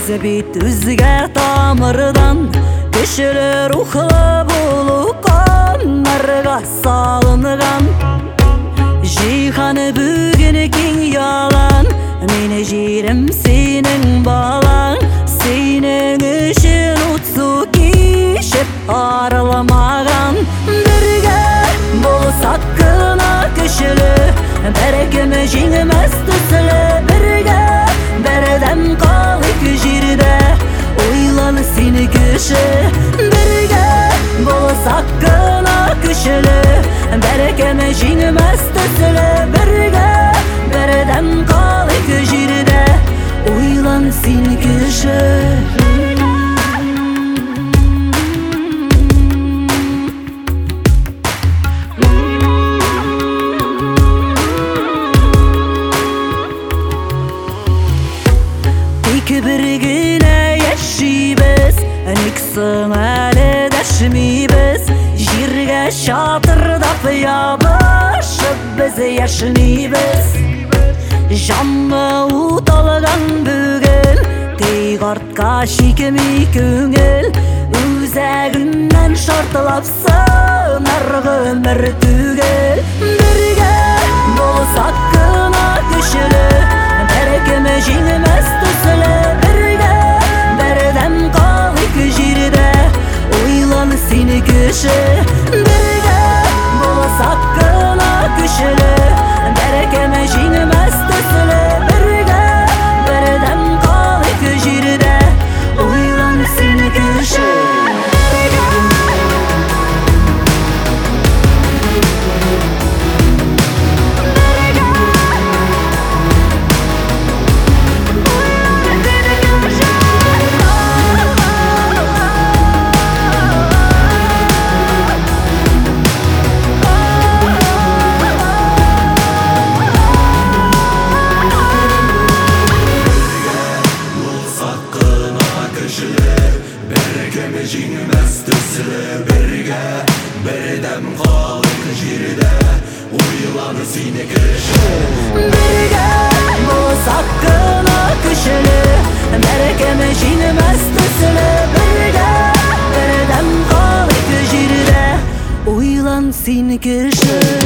Өзі бит үзгәр тамырдан, көшілі рухлы болу қонарға салынған. Жиһаны бүгін кең ялан, мені жерім сенің балаң. Сенің үшін ұтсу кешіп арыламаған. Бірге болсақ қына көшілі, бәрекемі жеңіміз түсілі. Бірге бәрдәм қалық жерді, ойланы сені кіші. Бірге болсақ қына көшілі, бәрекемі жеңіміз түсілі. Бірге бәрдәм қалық жерді, ойланы сені кіші. Біргіне яшибіз, нексің әлі дәшмейбіз. Жерге шатырдап ябышып біз яшынейбіз. Жанны ұталған бүгін, тей қартқа шекемей көңіл. Өзәгіннен шартылап сынар ғымыр түгел. Бірге болсақ қына көшілі, бәрекемі жеңіміз түсілі. Бірге бәрдәм қалық жерді, ойланы сені кіші. Бірге болсақ қына көшілі, бәрекемі жеңіміз түсілі. Бірге бәрдәм қалық жерді, ойланы сені кіші. Бәрекемі жеңіміз түсілі. Бірге бәрдәм қалық жерді, ойланы сені кіші. Бірге болсақ қына көшілі, бәрекемі жеңіміз түсілі. Бірге бәрдәм қалық жерді, ойланы сені кіші.